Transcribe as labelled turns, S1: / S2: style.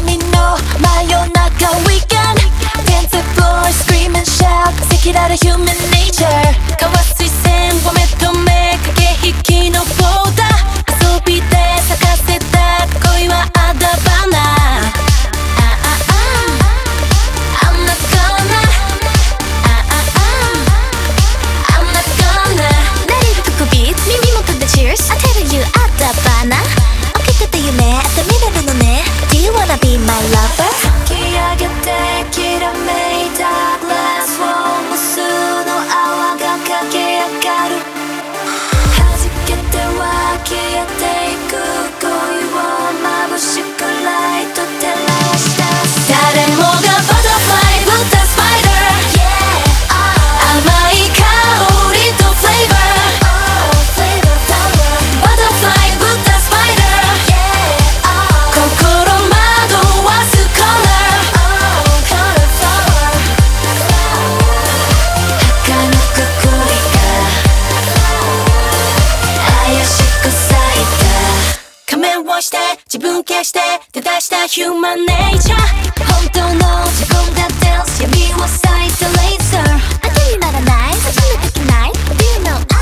S1: 闇の真夜中 Weekend Dance the floor, scream and shout 赤裸々 human nature 交わす視線を目と目駆け引きのボーダー遊びで咲かせた恋はあだ花I'm not gonna I'm not gonna
S2: 慣れるとこビーツ耳元で Cheers I tell you あだ花起きてた夢って見れるのね Do you wanna be my lover?
S1: 突き上げてきらめいたグラスを無数の泡が駆け上がる弾けては消えていく恋を眩しくライト照らした誰もが Butterfly with the spider甘い香りと Flavor Butterfly with the spider 心惑わす Color儚く恋が怪しく咲いた仮面をして自分消して出だした Human Nature 本当の自分が Dance 闇を咲いた Laser
S2: 当てにならない初めてきない Do you know